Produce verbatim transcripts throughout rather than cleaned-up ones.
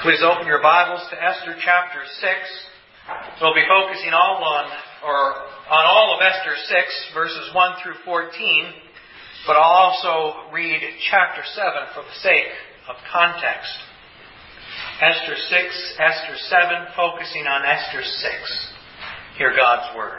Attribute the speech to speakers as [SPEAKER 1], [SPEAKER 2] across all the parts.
[SPEAKER 1] Please open your Bibles to Esther chapter six. We'll be focusing all on, or on all of Esther six, verses one through fourteen, but I'll also read chapter seven for the sake of context. Esther six, Esther seven, focusing on Esther six. Hear God's Word.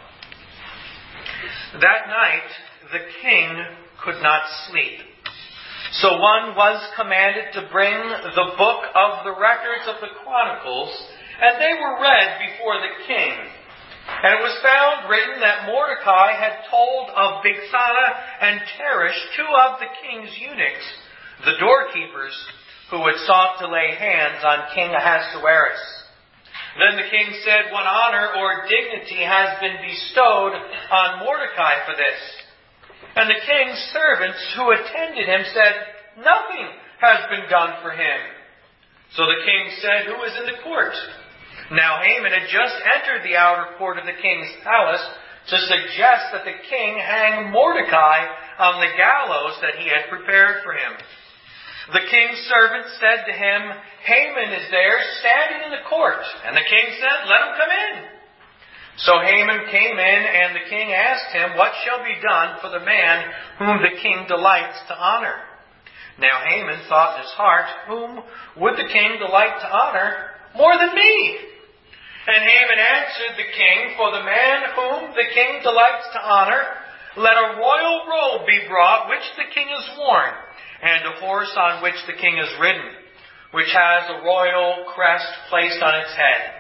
[SPEAKER 1] That night the king could not sleep. So one was commanded to bring the book of the records of the Chronicles, and they were read before the king. And it was found written that Mordecai had told of Bigthana and Teresh, two of the king's eunuchs, the doorkeepers, who had sought to lay hands on King Ahasuerus. Then the king said, "What honor or dignity has been bestowed on Mordecai for this?" And the king's servants who attended him said, "Nothing has been done for him." So the king said, "Who is in the court?" Now Haman had just entered the outer court of the king's palace to suggest that the king hang Mordecai on the gallows that he had prepared for him. The king's servant said to him, "Haman is there standing in the court." And the king said, "Let him come in." So Haman came in, and the king asked him, "What shall be done for the man whom the king delights to honor?" Now Haman thought in his heart, "Whom would the king delight to honor more than me?" And Haman answered the king, "For the man whom the king delights to honor, let a royal robe be brought, which the king has worn, and a horse on which the king has ridden, which has a royal crest placed on its head.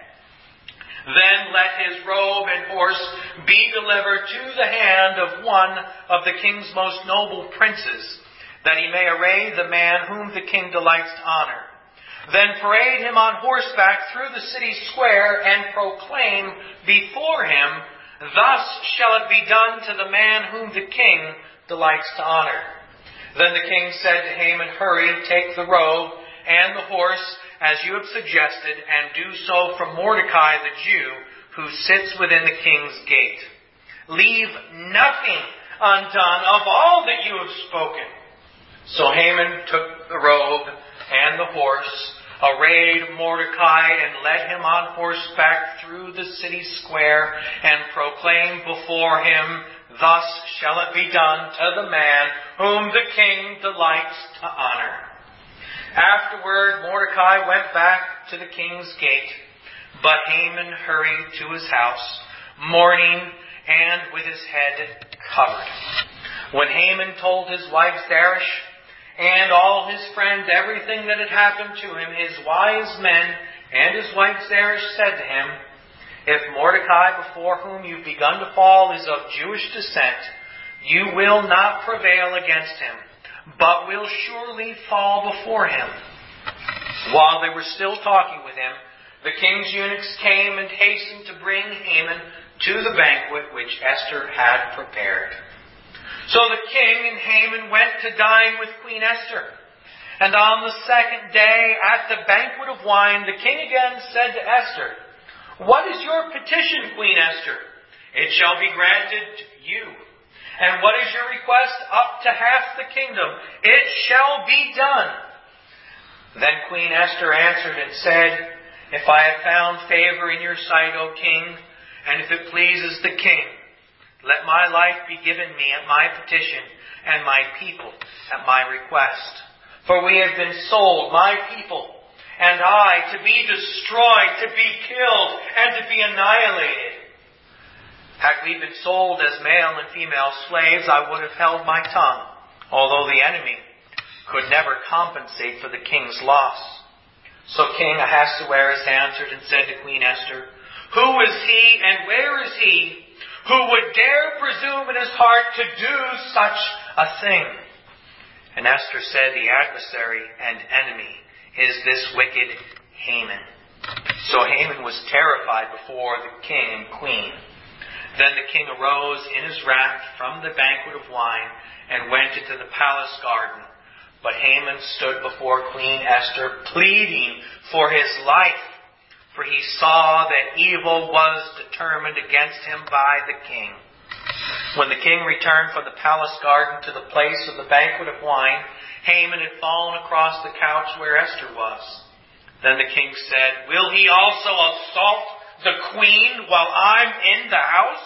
[SPEAKER 1] Then let his robe and horse be delivered to the hand of one of the king's most noble princes, that he may array the man whom the king delights to honor. Then parade him on horseback through the city square and proclaim before him, 'Thus shall it be done to the man whom the king delights to honor.'" Then the king said to Haman, "Hurry, take the robe and the horse, as you have suggested, and do so for Mordecai the Jew, who sits within the king's gate. Leave nothing undone of all that you have spoken." So Haman took the robe and the horse, arrayed Mordecai, and led him on horseback through the city square, and proclaimed before him, "Thus shall it be done to the man whom the king delights to honor." Afterward, Mordecai went back to the king's gate, but Haman hurried to his house, mourning and with his head covered. When Haman told his wife Zeresh and all his friends everything that had happened to him, his wise men and his wife Zeresh said to him, "If Mordecai, before whom you've begun to fall, is of Jewish descent, you will not prevail against him, but will surely fall before him." While they were still talking with him, the king's eunuchs came and hastened to bring Haman to the banquet which Esther had prepared. So the king and Haman went to dine with Queen Esther. And on the second day, at the banquet of wine, the king again said to Esther, "What is your petition, Queen Esther? It shall be granted to you. And what is your request? Up to half the kingdom. It shall be done." Then Queen Esther answered and said, "If I have found favor in your sight, O king, and if it pleases the king, let my life be given me at my petition, and my people at my request. For we have been sold, my people, and I, to be destroyed, to be killed, and to be annihilated. Had we been sold as male and female slaves, I would have held my tongue, although the enemy could never compensate for the king's loss." So King Ahasuerus answered and said to Queen Esther, "Who is he and where is he who would dare presume in his heart to do such a thing?" And Esther said, "The adversary and enemy is this wicked Haman." So Haman was terrified before the king and queen. Then the king arose in his wrath from the banquet of wine and went into the palace garden. But Haman stood before Queen Esther, pleading for his life, for he saw that evil was determined against him by the king. When the king returned from the palace garden to the place of the banquet of wine, Haman had fallen across the couch where Esther was. Then the king said, "Will he also assault the queen while I'm in the house?"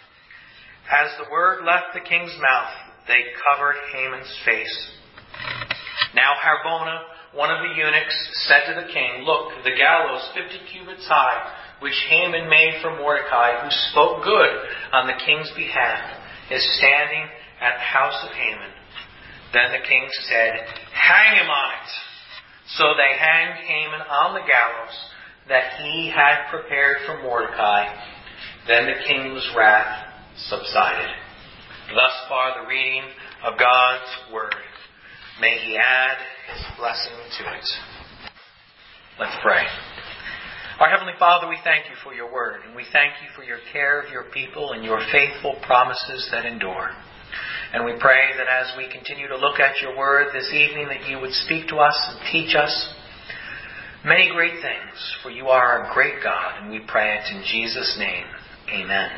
[SPEAKER 1] As the word left the king's mouth, they covered Haman's face. Now Harbona, one of the eunuchs, said to the king, "Look, the gallows fifty cubits high, which Haman made for Mordecai, who spoke good on the king's behalf, is standing at the house of Haman." Then the king said, "Hang him on it." So they hanged Haman on the gallows that he had prepared for Mordecai. Then the king's wrath subsided. Thus far the reading of God's word. May He add His blessing to it. Let's pray. Our Heavenly Father, we thank You for Your word, and we thank You for Your care of Your people and Your faithful promises that endure. And we pray that as we continue to look at Your word this evening, that You would speak to us and teach us many great things, for You are a great God, and we pray it in Jesus' name. Amen.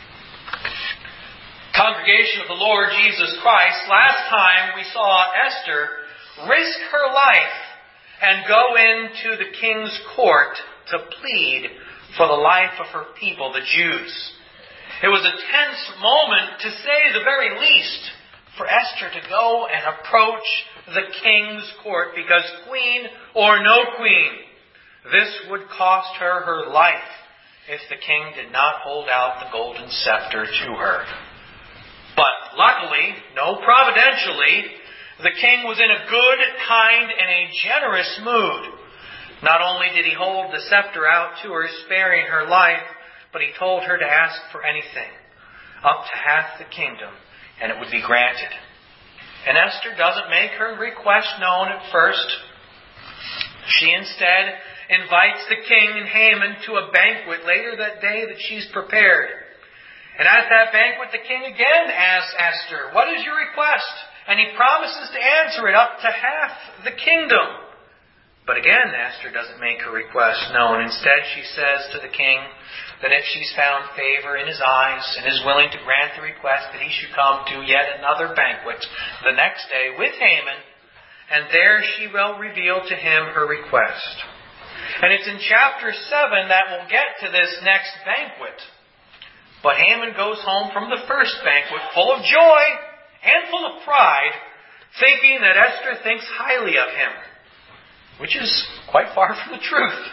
[SPEAKER 1] Congregation of the Lord Jesus Christ, last time we saw Esther risk her life and go into the king's court to plead for the life of her people, the Jews. It was a tense moment, to say the very least, for Esther to go and approach the king's court, because queen or no queen, this would cost her her life if the king did not hold out the golden scepter to her. But luckily, no providentially, the king was in a good, kind, and a generous mood. Not only did he hold the scepter out to her, sparing her life, but he told her to ask for anything, up to half the kingdom, and it would be granted. And Esther doesn't make her request known at first. She instead invites the king and Haman to a banquet later that day that she's prepared. And at that banquet, the king again asks Esther, "What is your request?" And he promises to answer it, up to half the kingdom. But again, Esther doesn't make her request known. Instead, she says to the king that if she's found favor in his eyes and is willing to grant the request, that he should come to yet another banquet the next day with Haman, and there she will reveal to him her request. And it's in chapter seven that we'll get to this next banquet. But Haman goes home from the first banquet full of joy and full of pride, thinking that Esther thinks highly of him, which is quite far from the truth.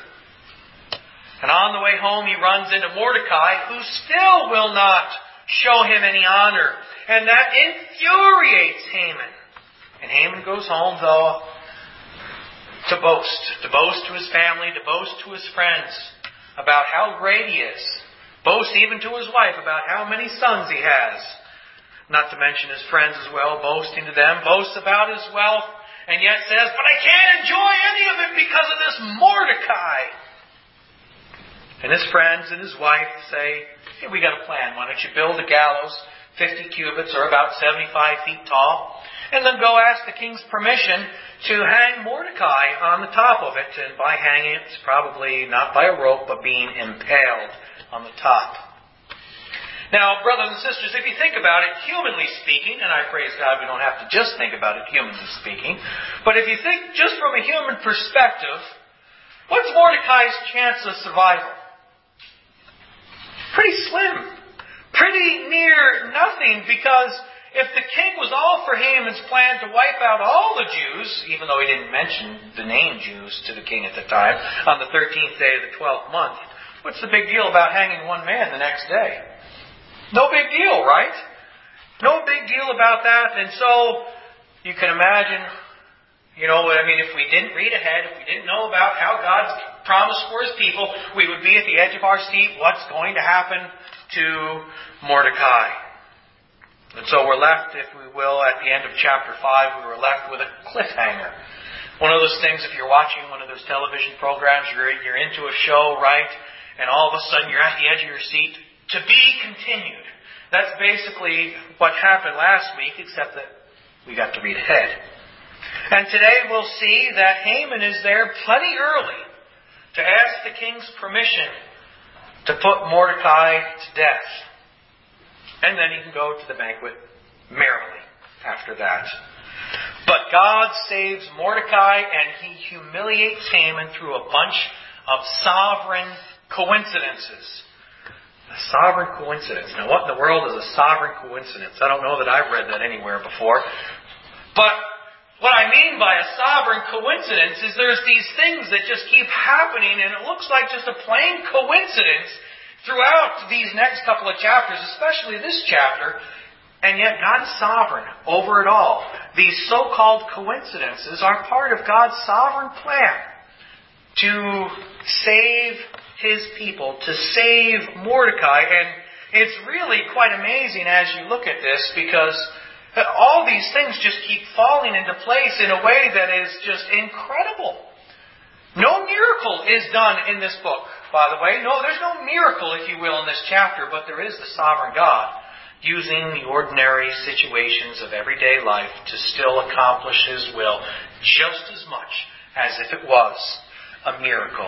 [SPEAKER 1] And on the way home, he runs into Mordecai, who still will not show him any honor. And that infuriates Haman. And Haman goes home, though, to boast. To boast to his family, to boast to his friends about how great he is. Boast even to his wife about how many sons he has. Not to mention his friends as well, boasting to them. Boasts about his wealth. And yet says, "But I can't enjoy any of it because of this Mordecai." And his friends and his wife say, "Hey, we got a plan. Why don't you build a gallows, fifty cubits or about seventy-five feet tall, and then go ask the king's permission to hang Mordecai on the top of it." And by hanging it, it's probably not by a rope, but being impaled on the top. Now, brothers and sisters, if you think about it, humanly speaking, and I praise God we don't have to just think about it humanly speaking, but if you think just from a human perspective, what's Mordecai's chance of survival? Pretty slim. Pretty near nothing, because if the king was all for Haman's plan to wipe out all the Jews, even though he didn't mention the name Jews to the king at the time, on the thirteenth day of the twelfth month, what's the big deal about hanging one man the next day? No big deal, right? No big deal about that. And so you can imagine, you know, I mean, if we didn't read ahead, if we didn't know about how God's promised for His people, we would be at the edge of our seat. What's going to happen to Mordecai? And so we're left, if we will, at the end of chapter five, we were left with a cliffhanger. One of those things, if you're watching one of those television programs, you're, you're into a show, right? And all of a sudden you're at the edge of your seat. To be continued. That's basically what happened last week, except that we got to read ahead. And today we'll see that Haman is there plenty early to ask the king's permission to put Mordecai to death. And then he can go to the banquet merrily after that. But God saves Mordecai, and he humiliates Haman through a bunch of sovereign coincidences. A sovereign coincidence. Now, what in the world is a sovereign coincidence? I don't know that I've read that anywhere before. But what I mean by a sovereign coincidence is there's these things that just keep happening, and it looks like just a plain coincidence throughout these next couple of chapters, especially this chapter. And yet God is sovereign over it all. These so-called coincidences are part of God's sovereign plan to save His people, to save Mordecai. And it's really quite amazing as you look at this, because all these things just keep falling into place in a way that is just incredible. No miracle is done in this book, by the way. No, there's no miracle, if you will, in this chapter, but there is the sovereign God using the ordinary situations of everyday life to still accomplish His will just as much as if it was a miracle.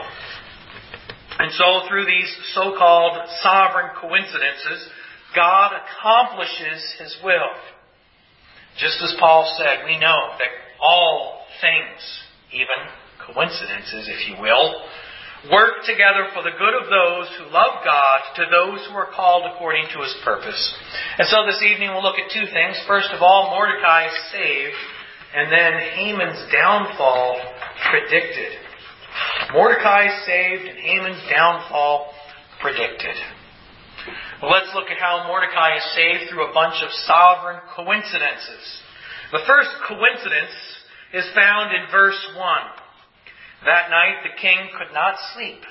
[SPEAKER 1] And so through these so-called sovereign coincidences, God accomplishes His will. Just as Paul said, we know that all things, even coincidences, if you will, work together for the good of those who love God, to those who are called according to His purpose. And so this evening we'll look at two things. First of all, Mordecai is saved, and then Haman's downfall predicted. Mordecai is saved, and Haman's downfall predicted. Well, let's look at how Mordecai is saved through a bunch of sovereign coincidences. The first coincidence is found in verse one. That night the king could not sleep.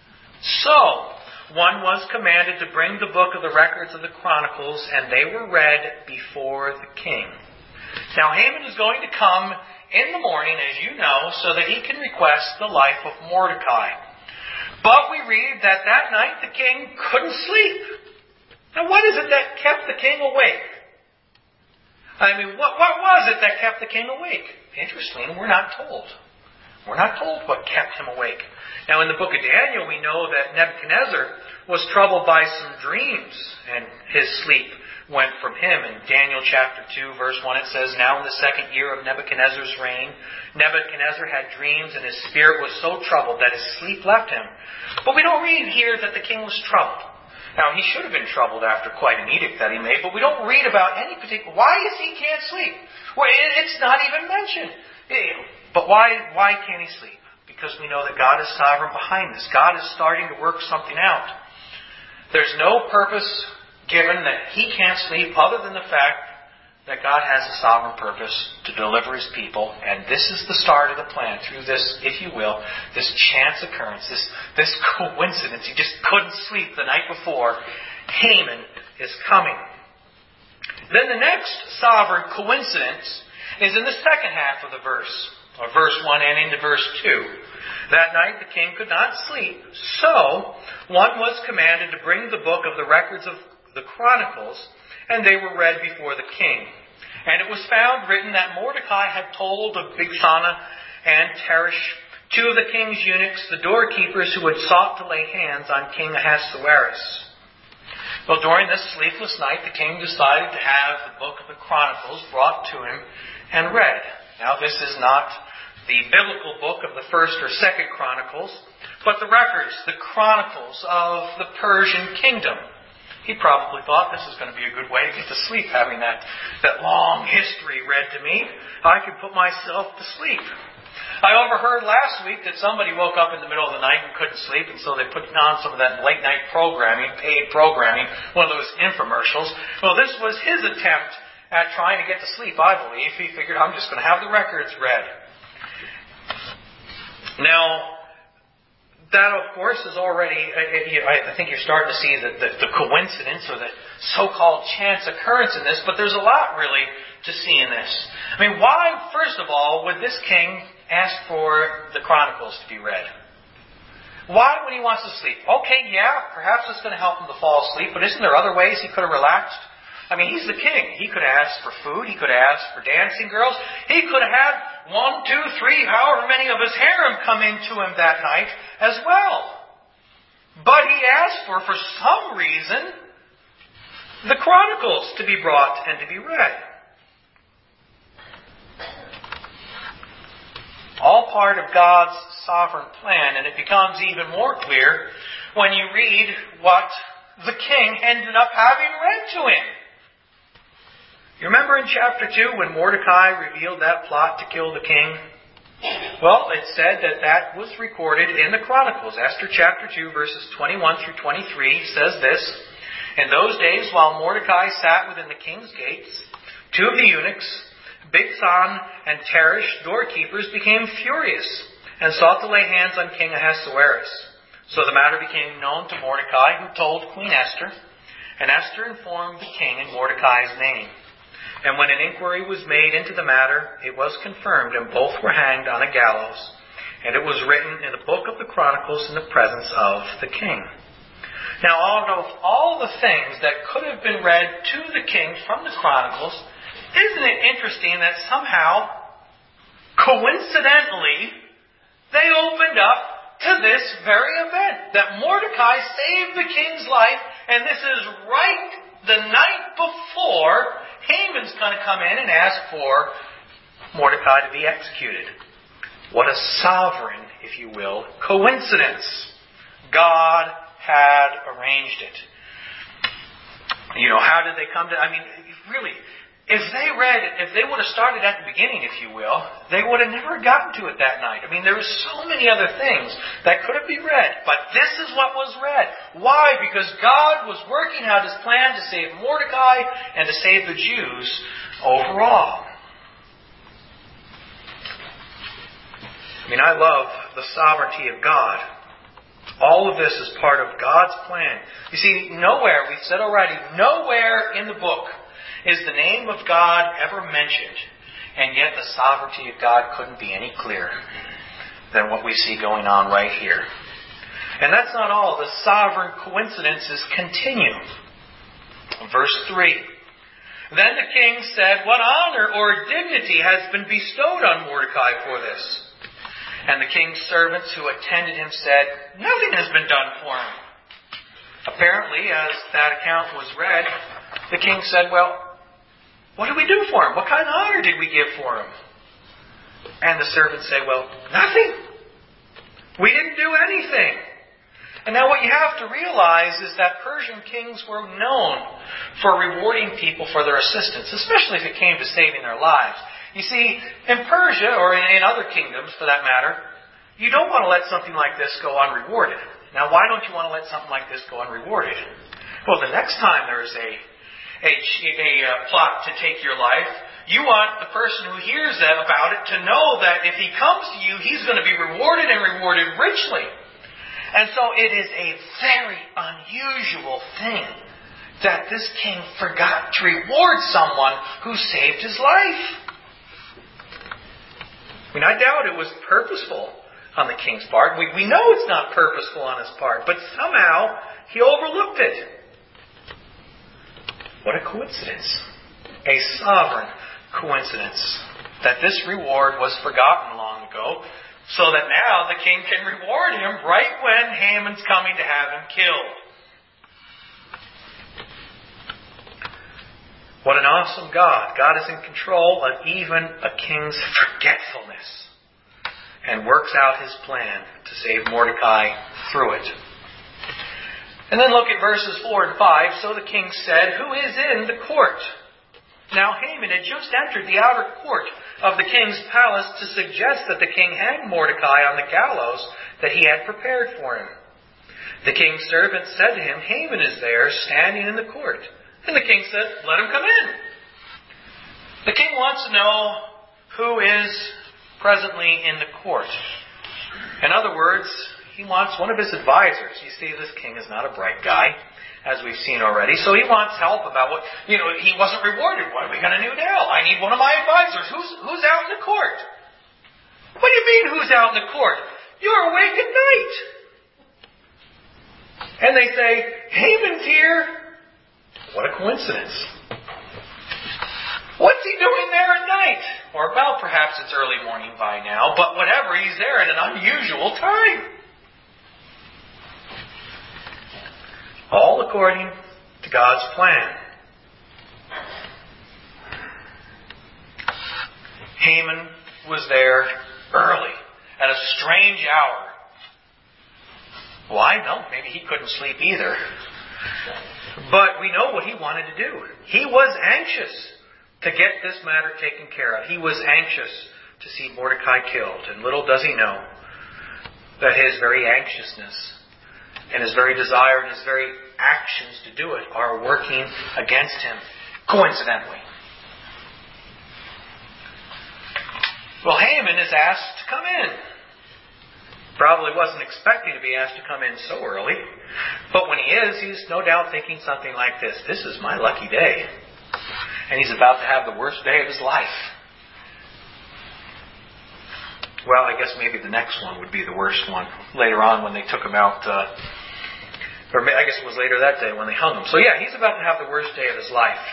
[SPEAKER 1] So, one was commanded to bring the book of the records of the Chronicles, and they were read before the king. Now, Haman is going to come in the morning, as you know, so that he can request the life of Mordecai. But we read that that night the king couldn't sleep. Now, what is it that kept the king awake? I mean, what, what was it that kept the king awake? Interestingly, we're not told. We're not told what kept him awake. Now, in the book of Daniel, we know that Nebuchadnezzar was troubled by some dreams, and his sleep went from him. In Daniel chapter two, verse one, it says, Now in the second year of Nebuchadnezzar's reign, Nebuchadnezzar had dreams, and his spirit was so troubled that his sleep left him. But we don't read here that the king was troubled. Now, he should have been troubled after quite an edict that he made, but we don't read about any particular... Why is he can't sleep? Well, it's not even mentioned. But why, why can't he sleep? Because we know that God is sovereign behind this. God is starting to work something out. There's no purpose given that he can't sleep other than the fact that God has a sovereign purpose to deliver His people. And this is the start of the plan through this, if you will, this chance occurrence, this, this coincidence. He just couldn't sleep the night before. Haman is coming. Then the next sovereign coincidence is in the second half of the verse. Or verse one and into verse two. That night the king could not sleep. So, one was commanded to bring the book of the records of the Chronicles, and they were read before the king. And it was found written that Mordecai had told of Bigthana and Teresh, two of the king's eunuchs, the doorkeepers who had sought to lay hands on King Ahasuerus. Well, during this sleepless night, the king decided to have the book of the Chronicles brought to him and read. Now, this is not the biblical book of the first or second Chronicles, but the records, the chronicles of the Persian kingdom. He probably thought this is going to be a good way to get to sleep, having that, that long history read to me. I could put myself to sleep. I overheard last week that somebody woke up in the middle of the night and couldn't sleep, and so they put on some of that late night programming, paid programming, one of those infomercials. Well, this was his attempt at trying to get to sleep, I believe. He figured, I'm just going to have the records read. Now, that, of course, is already, I think you're starting to see the, the, the coincidence or the so-called chance occurrence in this, but there's a lot, really, to see in this. I mean, why, first of all, would this king ask for the Chronicles to be read? Why, when he wants to sleep? Okay, yeah, perhaps it's going to help him to fall asleep, but isn't there other ways he could have relaxed? I mean, he's the king. He could have asked for food. He could have asked for dancing girls. He could have had one, two, three, however many of his harem come into him that night as well. But he asked for, for some reason, the Chronicles to be brought and to be read. All part of God's sovereign plan, and it becomes even more clear when you read what the king ended up having read to him. You remember in chapter two when Mordecai revealed that plot to kill the king? Well, it said that that was recorded in the Chronicles. Esther chapter two, verses twenty-one through twenty-three says this: In those days, while Mordecai sat within the king's gates, two of the eunuchs, Bigthan and Teresh, doorkeepers, became furious and sought to lay hands on King Ahasuerus. So the matter became known to Mordecai, who told Queen Esther, and Esther informed the king in Mordecai's name. And when an inquiry was made into the matter, it was confirmed, and both were hanged on a gallows. And it was written in the book of the Chronicles in the presence of the king. Now, out of all the things that could have been read to the king from the Chronicles, isn't it interesting that somehow, coincidentally, they opened up to this very event? That Mordecai saved the king's life, and this is right the night before Haman's going to come in and ask for Mordecai to be executed. What a sovereign, if you will, coincidence. God had arranged it. You know, how did they come to... I mean, really, if they read, if they would have started at the beginning, if you will, they would have never gotten to it that night. I mean, there were so many other things that could have been read, but this is what was read. Why? Because God was working out His plan to save Mordecai and to save the Jews overall. I mean, I love the sovereignty of God. All of this is part of God's plan. You see, nowhere, we've said already, nowhere in the book is the name of God ever mentioned, and yet the sovereignty of God couldn't be any clearer than what we see going on right here. And that's not all. The sovereign coincidences continue. Verse three. Then the king said, "What honor or dignity has been bestowed on Mordecai for this?" And the king's servants who attended him said, "Nothing has been done for him." Apparently, as that account was read, the king said, "Well, what did we do for him? What kind of honor did we give for him?" And the servants say, "Well, nothing. We didn't do anything." And now what you have to realize is that Persian kings were known for rewarding people for their assistance, especially if it came to saving their lives. You see, in Persia, or in other kingdoms for that matter, you don't want to let something like this go unrewarded. Now, why don't you want to let something like this go unrewarded? Well, the next time there's a A, a uh, plot to take your life, you want the person who hears that about it to know that if he comes to you, he's going to be rewarded and rewarded richly. And so it is a very unusual thing that this king forgot to reward someone who saved his life. I mean, I doubt it was purposeful on the king's part. We, we know it's not purposeful on his part, but somehow he overlooked it. What a coincidence. A sovereign coincidence that this reward was forgotten long ago, so that now the king can reward him right when Haman's coming to have him killed. What an awesome God. God is in control of even a king's forgetfulness and works out His plan to save Mordecai through it. And then look at verses four and five. So the king said, "Who is in the court?" Now Haman had just entered the outer court of the king's palace to suggest that the king hang Mordecai on the gallows that he had prepared for him. The king's servant said to him, "Haman is there, standing in the court." And the king said, "Let him come in." The king wants to know who is presently in the court. In other words, he wants one of his advisors. You see, this king is not a bright guy, as we've seen already. So he wants help about what, you know, he wasn't rewarded. What are we going to do now? I need one of my advisors. Who's, who's out in the court? What do you mean, who's out in the court? You're awake at night. And they say, "Haman's here." What a coincidence. What's he doing there at night? Or, well, perhaps it's early morning by now, but whatever, he's there at an unusual time. All according to God's plan. Haman was there early, at a strange hour. Well, I know, maybe he couldn't sleep either. But we know what he wanted to do. He was anxious to get this matter taken care of. He was anxious to see Mordecai killed. And little does he know that his very anxiousness and his very desire and his very actions to do it are working against him, coincidentally. Well, Haman is asked to come in. Probably wasn't expecting to be asked to come in so early. But when he is, he's no doubt thinking something like this. This is my lucky day. And he's about to have the worst day of his life. Well, I guess maybe the next one would be the worst one. Later on when they took him out, uh, or I guess it was later that day when they hung him. So yeah, he's about to have the worst day of his life.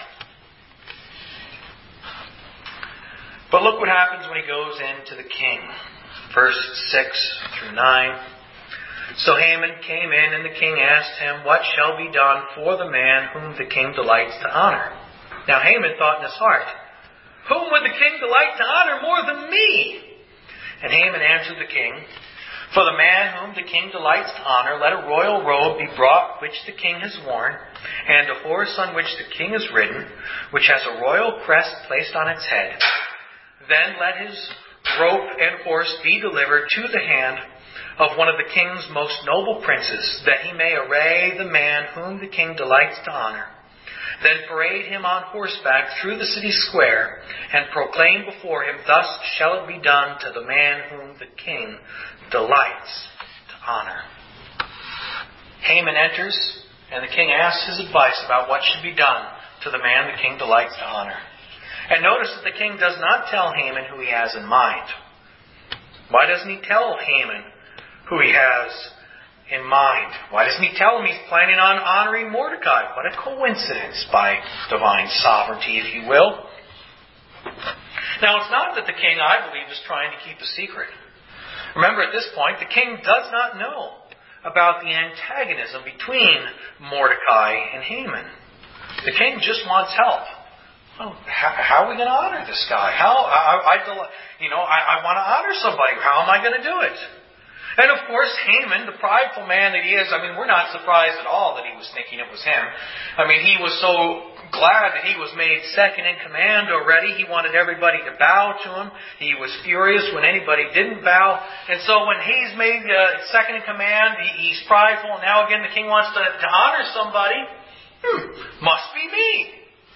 [SPEAKER 1] But look what happens when he goes into the king. Verse six through nine. So Haman came in, and the king asked him, what shall be done for the man whom the king delights to honor? Now Haman thought in his heart, whom would the king delight to honor more than me? And Haman answered the king, for the man whom the king delights to honor, let a royal robe be brought which the king has worn, and a horse on which the king is ridden, which has a royal crest placed on its head. Then let his rope and horse be delivered to the hand of one of the king's most noble princes, that he may array the man whom the king delights to honor. Then parade him on horseback through the city square, and proclaim before him, thus shall it be done to the man whom the king delights to honor. Haman enters, and the king asks his advice about what should be done to the man the king delights to honor. And notice that the king does not tell Haman who he has in mind. Why doesn't he tell Haman who he has in mind? Why doesn't he tell him he's planning on honoring Mordecai? What a coincidence by divine sovereignty, if you will. Now, it's not that the king, I believe, is trying to keep a secret. Remember, at this point, the king does not know about the antagonism between Mordecai and Haman. The king just wants help. Well, how, how are we going to honor this guy? How I, I you know, I, I want to honor somebody. How am I going to do it? And of course, Haman, the prideful man that he is, I mean, we're not surprised at all that he was thinking it was him. I mean, he was so glad that he was made second in command already. He wanted everybody to bow to him. He was furious when anybody didn't bow. And so when he's made uh, second in command, he, he's prideful. And now again, the king wants to, to honor somebody. Hmm, must be me.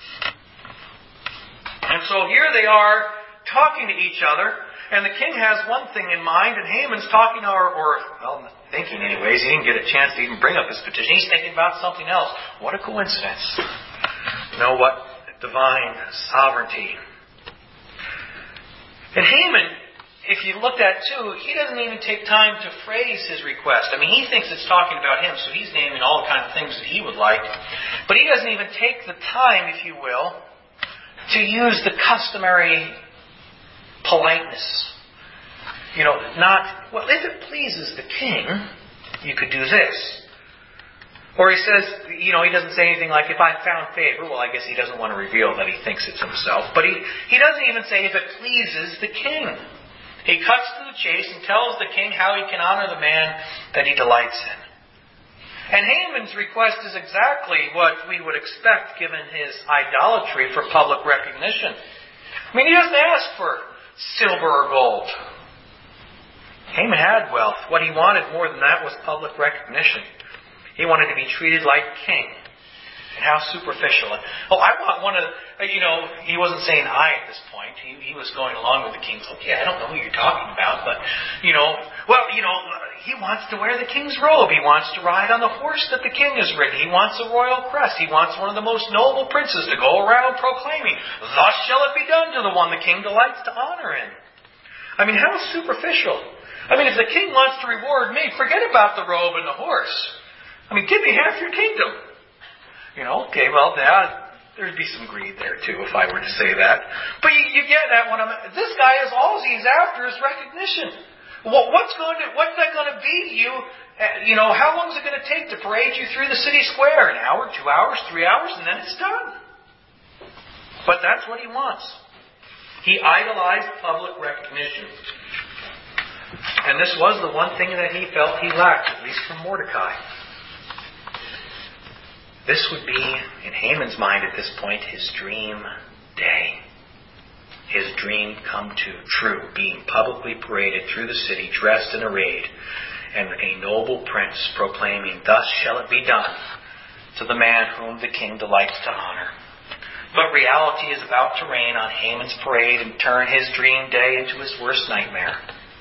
[SPEAKER 1] And so here they are talking to each other, and the king has one thing in mind, and Haman's talking, or, or well, thinking anyways. He didn't get a chance to even bring up his petition. He's thinking about something else. What a coincidence. You know what? Divine sovereignty. And Haman, if you looked at too, he doesn't even take time to phrase his request. I mean, he thinks it's talking about him, so he's naming all kinds of things that he would like. But he doesn't even take the time, if you will, to use the customary politeness. You know, not, well, if it pleases the king, you could do this. Or he says, you know, he doesn't say anything like, if I found favor. Well, I guess he doesn't want to reveal that he thinks it's himself. But he, he doesn't even say, if it pleases the king. He cuts to the chase and tells the king how he can honor the man that he delights in. And Haman's request is exactly what we would expect given his idolatry for public recognition. I mean, he doesn't ask for silver or gold. Haman had wealth. What he wanted more than that was public recognition. He wanted to be treated like king. And how superficial. Oh, I want one of, you know, he wasn't saying I at this point. He, he was going along with the king. So, yeah, I don't know who you're talking about, but, you know, well, you know, he wants to wear the king's robe. He wants to ride on the horse that the king has ridden. He wants a royal crest. He wants one of the most noble princes to go around proclaiming, thus shall it be done to the one the king delights to honor in. I mean, how superficial. I mean, if the king wants to reward me, forget about the robe and the horse. I mean, give me half your kingdom. You know, okay, well, yeah, there'd be some greed there too if I were to say that. But you, you get that when I'm. This guy is all he's after is recognition. Well, what's going to? What's that going to be to you? Uh, you know, how long is it going to take to parade you through the city square? An hour, two hours, three hours, and then it's done. But that's what he wants. He idolized public recognition. And this was the one thing that he felt he lacked, at least from Mordecai. This would be, in Haman's mind at this point, his dream day. His dream come to true, being publicly paraded through the city, dressed and arrayed, and a noble prince proclaiming, "Thus shall it be done to the man whom the king delights to honor." But reality is about to reign on Haman's parade and turn his dream day into his worst nightmare.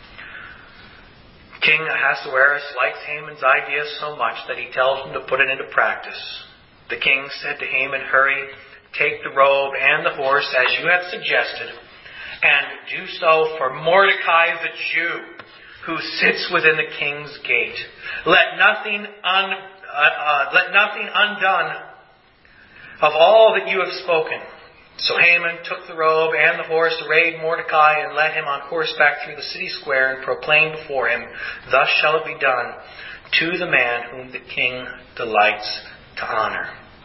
[SPEAKER 1] King Ahasuerus likes Haman's idea so much that he tells him to put it into practice. The king said to Haman, "Hurry, take the robe and the horse as you have suggested, and do so for Mordecai the Jew, who sits within the king's gate. Let nothing un, uh, uh, let nothing undone of all that you have spoken." So Haman took the robe and the horse, arrayed Mordecai, and led him on horseback through the city square, and proclaimed before him, "Thus shall it be done to the man whom the king delights to honor."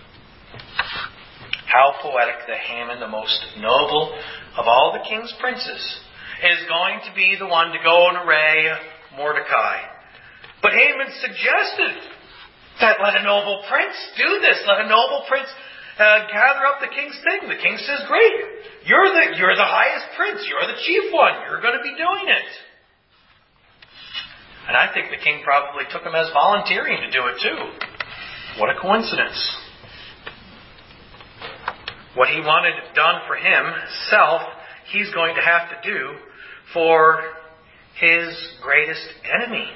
[SPEAKER 1] How poetic that Haman, the most noble of all the king's princes, is going to be the one to go and array Mordecai. But Haman suggested that let a noble prince do this. Let a noble prince uh, gather up the king's thing. The king says, "Great, you're the you're the highest prince. You're the chief one. You're going to be doing it." And I think the king probably took him as volunteering to do it too. What a coincidence. What he wanted done for himself, he's going to have to do for his greatest enemy.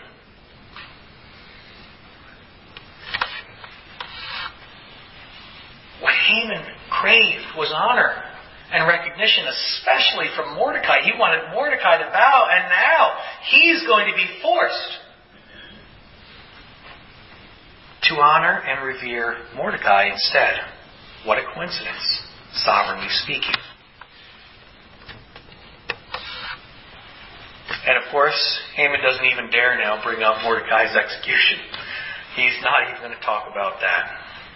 [SPEAKER 1] What Haman craved was honor and recognition, especially from Mordecai. He wanted Mordecai to bow, and now he's going to be forced to honor and revere Mordecai instead. What a coincidence, sovereignly speaking. And of course, Haman doesn't even dare now bring up Mordecai's execution. He's not even going to talk about that.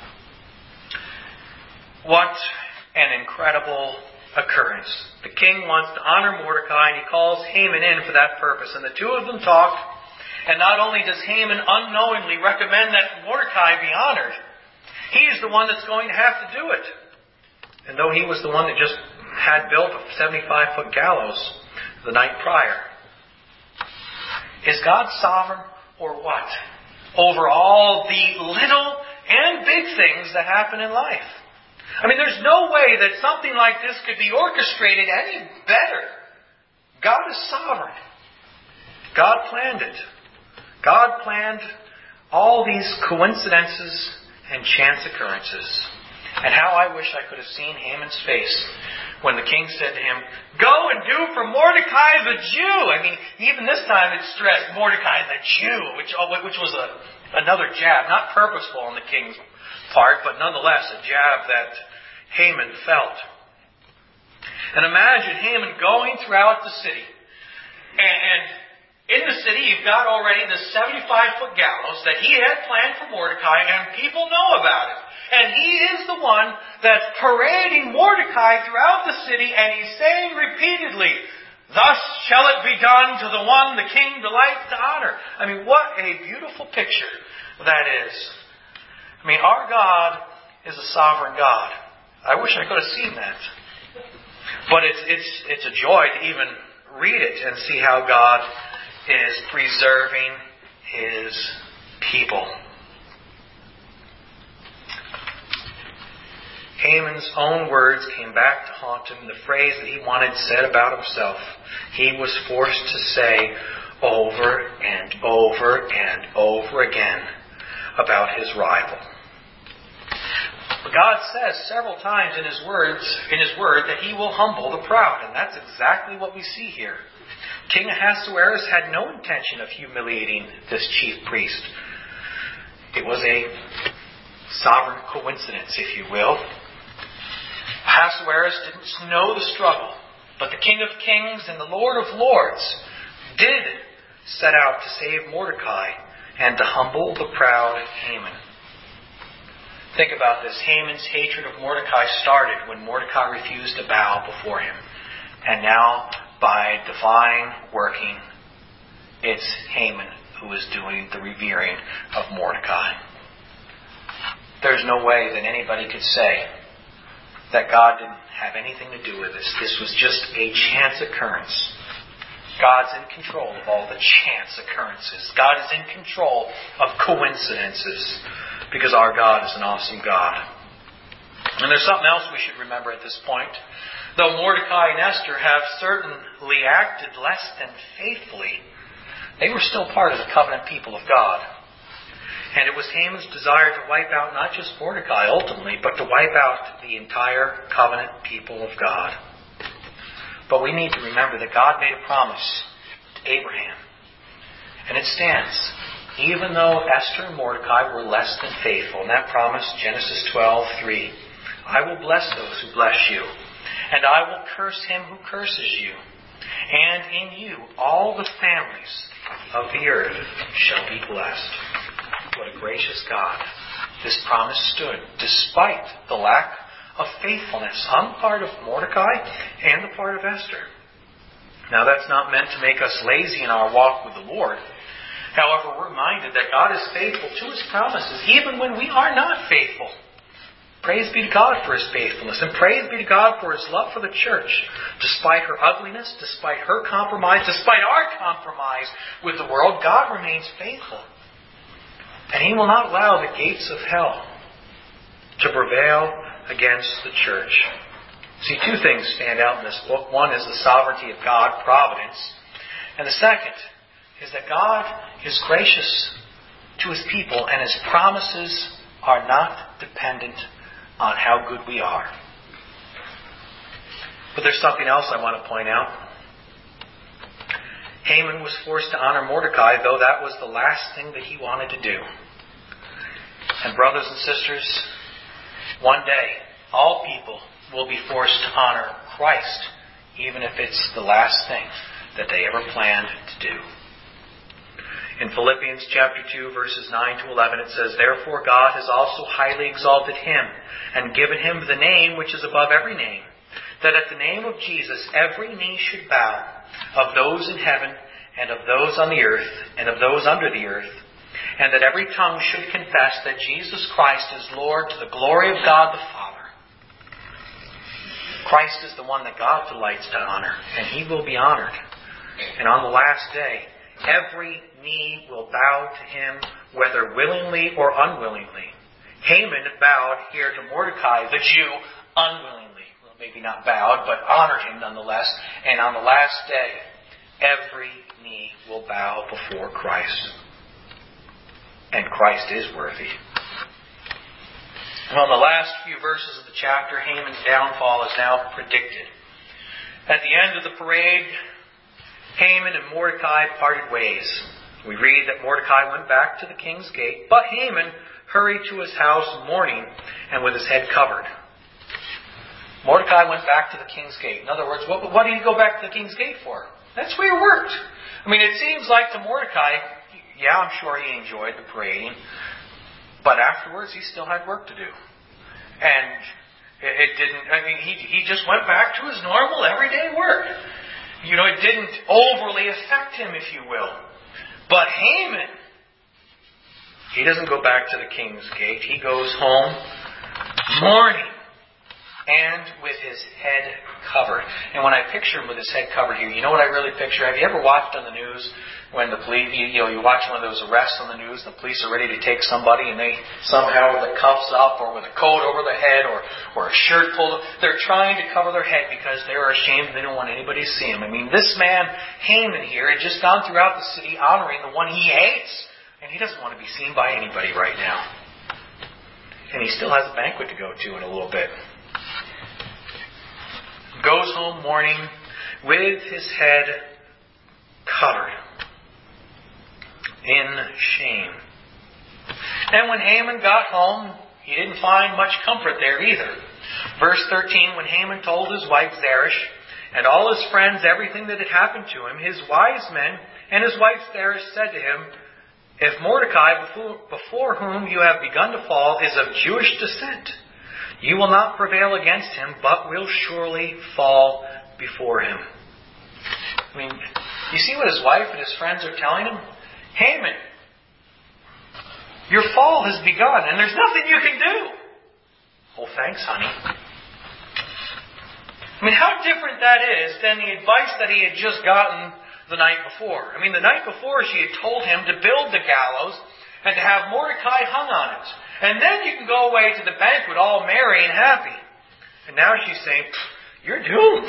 [SPEAKER 1] What an incredible occurrence. The king wants to honor Mordecai, and he calls Haman in for that purpose. And the two of them talk, and not only does Haman unknowingly recommend that Mordecai be honored, he's the one that's going to have to do it. And though he was the one that just had built a seventy-five foot gallows the night prior. Is God sovereign or what? Over all the little and big things that happen in life. I mean, there's no way that something like this could be orchestrated any better. God is sovereign. God planned it. God planned all these coincidences and chance occurrences. And how I wish I could have seen Haman's face when the king said to him, "Go and do for Mordecai the Jew." I mean, even this time it stressed Mordecai the Jew, which, which was a, another jab, not purposeful on the king's part, but nonetheless a jab that Haman felt. And imagine Haman going throughout the city. And, and in the city you've got already the seventy-five foot gallows that he had planned for Mordecai, and people know about it. And he is the one that's parading Mordecai throughout the city, and he's saying repeatedly, "Thus shall it be done to the one the king delights to honor." I mean, what a beautiful picture that is. I mean, our God is a sovereign God. I wish I could have seen that. But it's it's it's a joy to even read it and see how God is preserving His people. Haman's own words came back to haunt him. The phrase that he wanted said about himself, he was forced to say over and over and over again about his rival. But God says several times in His words, in His word, that He will humble the proud, and that's exactly what we see here. King Ahasuerus had no intention of humiliating this chief priest. It was a sovereign coincidence, if you will. Ahasuerus didn't know the struggle, but the King of Kings and the Lord of Lords did set out to save Mordecai and to humble the proud Haman. Think about this. Haman's hatred of Mordecai started when Mordecai refused to bow before him. And now, by divine working, it's Haman who is doing the revering of Mordecai. There's no way that anybody could say that God didn't have anything to do with this. This was just a chance occurrence. God's in control of all the chance occurrences. God is in control of coincidences because our God is an awesome God. And there's something else we should remember at this point. Though Mordecai and Esther have certainly acted less than faithfully, they were still part of the covenant people of God. And it was Haman's desire to wipe out not just Mordecai ultimately, but to wipe out the entire covenant people of God. But we need to remember that God made a promise to Abraham. And it stands. Even though Esther and Mordecai were less than faithful, and that promise, Genesis twelve three, I will bless those who bless you, and I will curse him who curses you. And in you all the families of the earth shall be blessed. What a gracious God. This promise stood despite the lack of faithfulness on the part of Mordecai and the part of Esther. Now that's not meant to make us lazy in our walk with the Lord. However, we're reminded that God is faithful to His promises even when we are not faithful. Praise be to God for His faithfulness, and praise be to God for His love for the church. Despite her ugliness, despite her compromise, despite our compromise with the world, God remains faithful. And He will not allow the gates of hell to prevail against the church. See, two things stand out in this book. One is the sovereignty of God, providence. And the second is that God is gracious to His people, and His promises are not dependent on how good we are. But there's something else I want to point out. Haman was forced to honor Mordecai, though that was the last thing that he wanted to do. And brothers and sisters, one day, all people will be forced to honor Christ, even if it's the last thing that they ever planned to do. In Philippians chapter two, verses nine to eleven, it says, Therefore God has also highly exalted Him, and given Him the name which is above every name, that at the name of Jesus every knee should bow, of those in heaven, and of those on the earth, and of those under the earth, and that every tongue should confess that Jesus Christ is Lord, to the glory of God the Father. Christ is the one that God delights to honor, and He will be honored. And on the last day, every knee will bow to Him, whether willingly or unwillingly. Haman bowed here to Mordecai, the Jew, unwillingly. Well, maybe not bowed, but honored him nonetheless. And on the last day, every knee will bow before Christ. And Christ is worthy. Well, in the last few verses of the chapter, Haman's downfall is now predicted. At the end of the parade, Haman and Mordecai parted ways. We read that Mordecai went back to the king's gate, but Haman hurried to his house mourning and with his head covered. Mordecai went back to the king's gate. In other words, what, what did he go back to the king's gate for? That's where he worked. I mean, it seems like to Mordecai, yeah, I'm sure he enjoyed the parading, but afterwards he still had work to do. And it, it didn't, I mean, he, he just went back to his normal everyday work. You know, it didn't overly affect him, if you will. But Haman, he doesn't go back to the king's gate. He goes home mourning and with his head covered. And when I picture him with his head covered here, you know what I really picture? Have you ever watched on the news when the police, you know, you watch one of those arrests on the news, the police are ready to take somebody and they somehow with the cuffs up or with a coat over their head or, or a shirt pulled up, they're trying to cover their head because they're ashamed and they don't want anybody to see them. I mean, this man, Haman here, had just gone throughout the city honoring the one he hates. And he doesn't want to be seen by anybody right now. And he still has a banquet to go to in a little bit. Goes home mourning with his head covered in shame. And when Haman got home, he didn't find much comfort there either. Verse thirteen, when Haman told his wife Zeresh and all his friends everything that had happened to him, his wise men and his wife Zeresh said to him, If Mordecai, before, before whom you have begun to fall, is of Jewish descent, you will not prevail against him, but will surely fall before him. I mean, You see what his wife and his friends are telling him? Haman, your fall has begun and there's nothing you can do. Oh, thanks, honey. I mean, how different that is than the advice that he had just gotten the night before. I mean, the night before she had told him to build the gallows and to have Mordecai hung on it. And then you can go away to the banquet all merry and happy. And now she's saying, you're doomed.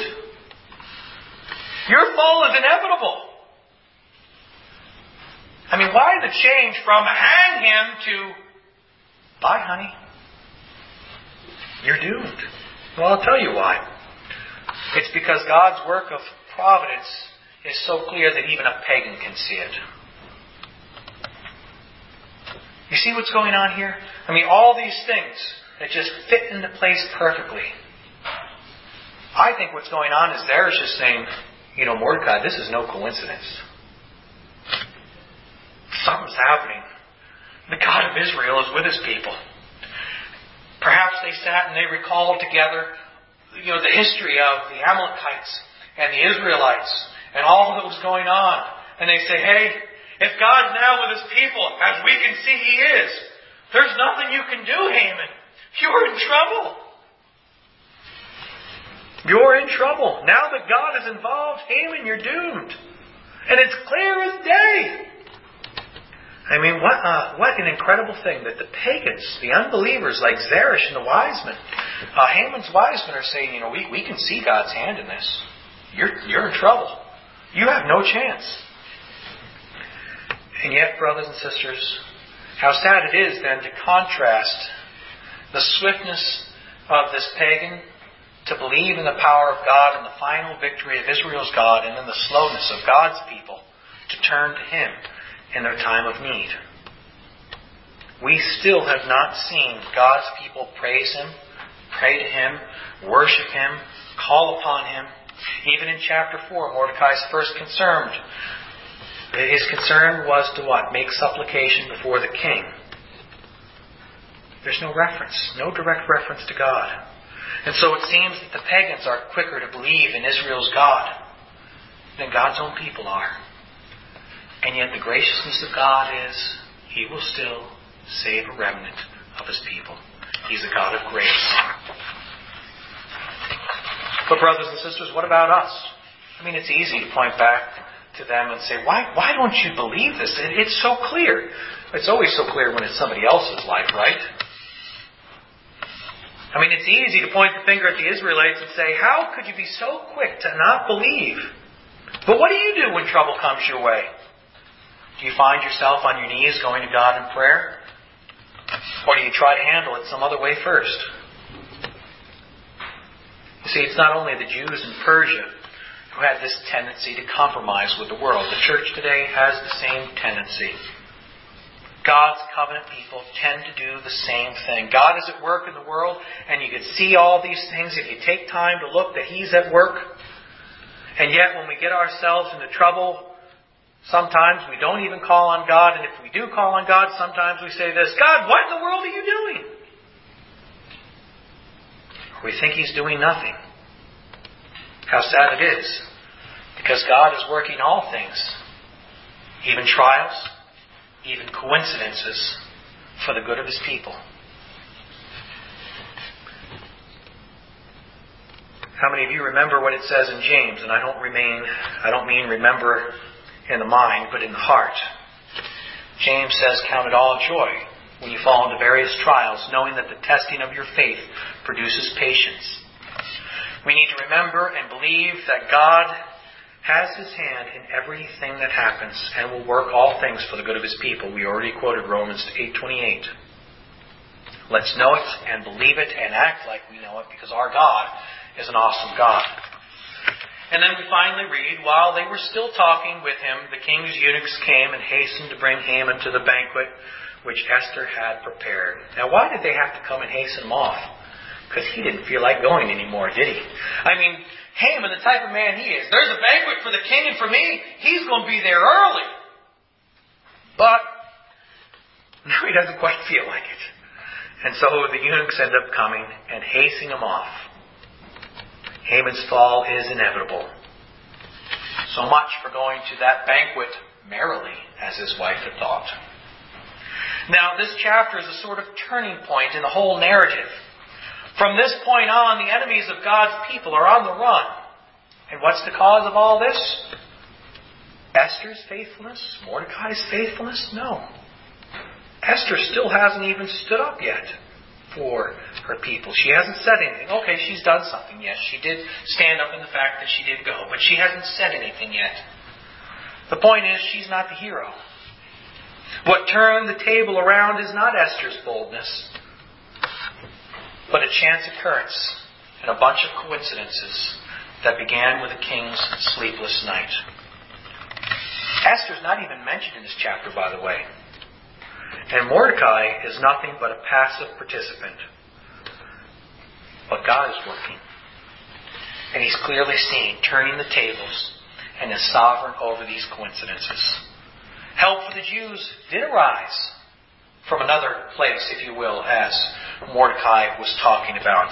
[SPEAKER 1] Your fall is inevitable. I mean, why the change from hang him to bye, honey? You're doomed. Well, I'll tell you why. It's because God's work of providence is so clear that even a pagan can see it. You see what's going on here? I mean, all these things that just fit into place perfectly. I think what's going on is Zeresh just saying, you know, Mordecai, this is no coincidence. Something's happening. The God of Israel is with his people. Perhaps they sat and they recalled together, you know, the history of the Amalekites and the Israelites and all that was going on. And they say, hey, if God's now with his people, as we can see he is, there's nothing you can do, Haman. You're in trouble. You're in trouble. Now that God is involved, Haman, you're doomed. And it's clear as day. I mean, what uh, what an incredible thing that the pagans, the unbelievers like Zeresh and the wise men, uh, Haman's wise men are saying, you know, we, we can see God's hand in this. You're, you're in trouble. You have no chance. And yet, brothers and sisters, how sad it is then to contrast the swiftness of this pagan to believe in the power of God and the final victory of Israel's God, and then the slowness of God's people to turn to him in their time of need. We still have not seen God's people praise him, pray to him, worship him, call upon him. Even in chapter four, Mordecai's first concern, his concern was to what? Make supplication before the king. There's no reference, no direct reference to God. And so it seems that the pagans are quicker to believe in Israel's God than God's own people are. And yet the graciousness of God is, he will still save a remnant of his people. He's a God of grace. But brothers and sisters, what about us? I mean, it's easy to point back to them and say, why, why don't you believe this? It, it's so clear. It's always so clear when it's somebody else's life, right? I mean, it's easy to point the finger at the Israelites and say, how could you be so quick to not believe? But what do you do when trouble comes your way? Do you find yourself on your knees going to God in prayer? Or do you try to handle it some other way first? You see, it's not only the Jews in Persia who had this tendency to compromise with the world. The church today has the same tendency. God's covenant people tend to do the same thing. God is at work in the world, and you can see all these things if you take time to look that he's at work. And yet when we get ourselves into trouble, sometimes we don't even call on God, and if we do call on God, sometimes we say this, God, what in the world are you doing? Or we think he's doing nothing. How sad it is. Because God is working all things, even trials, even coincidences, for the good of his people. How many of you remember what it says in James? And I don't remain, I don't mean remember in the mind, but in the heart. James says, count it all joy when you fall into various trials, knowing that the testing of your faith produces patience. We need to remember and believe that God has his hand in everything that happens and will work all things for the good of his people. We already quoted Romans eight twenty-eight. Let's know it and believe it and act like we know it, because our God is an awesome God. And then we finally read, while they were still talking with him, the king's eunuchs came and hastened to bring Haman to the banquet which Esther had prepared. Now, why did they have to come and hasten him off? Because he didn't feel like going anymore, did he? I mean, Haman, the type of man he is, there's a banquet for the king and for me, he's going to be there early. But now he doesn't quite feel like it. And so the eunuchs end up coming and hastening him off. Haman's fall is inevitable. So much for going to that banquet merrily, as his wife had thought. Now, this chapter is a sort of turning point in the whole narrative. From this point on, the enemies of God's people are on the run. And what's the cause of all this? Esther's faithfulness? Mordecai's faithfulness? No. Esther still hasn't even stood up yet for her people. She hasn't said anything. Okay, she's done something. Yes, she did stand up in the fact that she did go, but she hasn't said anything yet. The point is, she's not the hero. What turned the table around is not Esther's boldness, but a chance occurrence and a bunch of coincidences that began with the king's sleepless night. Esther's not even mentioned in this chapter, by the way. And Mordecai is nothing but a passive participant. But God is working. And he's clearly seen, turning the tables, and is sovereign over these coincidences. Help for the Jews did arise from another place, if you will, as Mordecai was talking about.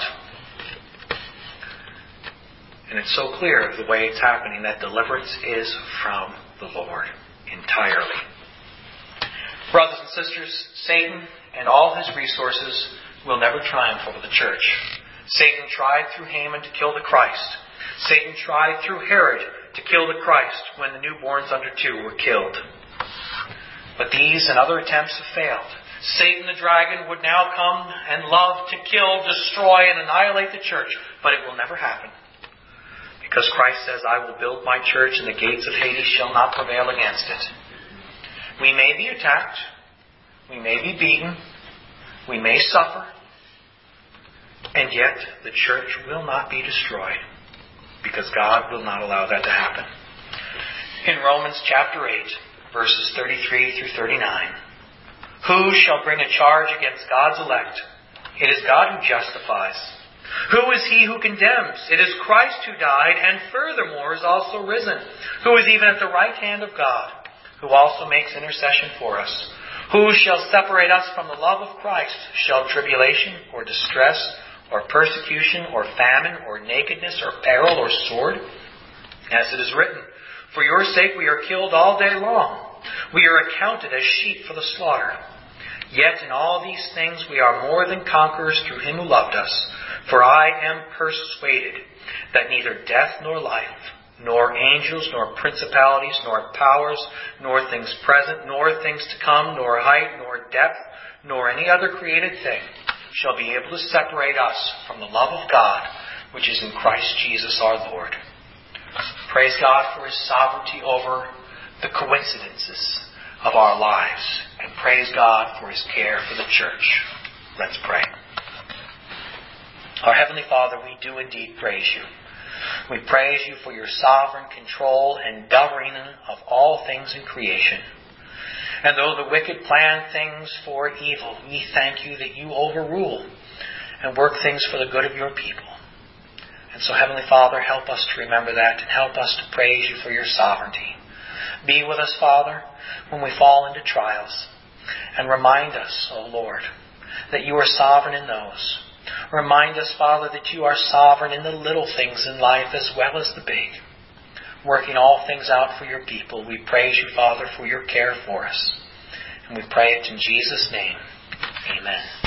[SPEAKER 1] And it's so clear the way it's happening that deliverance is from the Lord entirely. Brothers and sisters, Satan and all his resources will never triumph over the church. Satan tried through Haman to kill the Christ. Satan tried through Herod to kill the Christ when the newborns under two were killed. But these and other attempts have failed. Satan the dragon would now come and love to kill, destroy, and annihilate the church. But it will never happen. Because Christ says, I will build my church and the gates of Hades shall not prevail against it. We may be attacked. We may be beaten. We may suffer. And yet the church will not be destroyed. Because God will not allow that to happen. In Romans chapter eight, verses thirty-three through thirty-nine. Who shall bring a charge against God's elect? It is God who justifies. Who is he who condemns? It is Christ who died and furthermore is also risen, who is even at the right hand of God, who also makes intercession for us. Who shall separate us from the love of Christ? Shall tribulation or distress or persecution or famine or nakedness or peril or sword? As it is written, for your sake we are killed all day long. We are accounted as sheep for the slaughter. Yet in all these things we are more than conquerors through him who loved us. For I am persuaded that neither death nor life, nor angels, nor principalities, nor powers, nor things present, nor things to come, nor height, nor depth, nor any other created thing shall be able to separate us from the love of God, which is in Christ Jesus our Lord. Praise God for his sovereignty over the coincidences of our lives. And praise God for his care for the church. Let's pray. Our Heavenly Father, we do indeed praise you. We praise you for your sovereign control and governing of all things in creation. And though the wicked plan things for evil, we thank you that you overrule and work things for the good of your people. And so, Heavenly Father, help us to remember that and help us to praise you for your sovereignty. Be with us, Father, when we fall into trials. And remind us, O Lord, that you are sovereign in those. Remind us, Father, that you are sovereign in the little things in life as well as the big. Working all things out for your people. We praise you, Father, for your care for us. And we pray it in Jesus' name. Amen.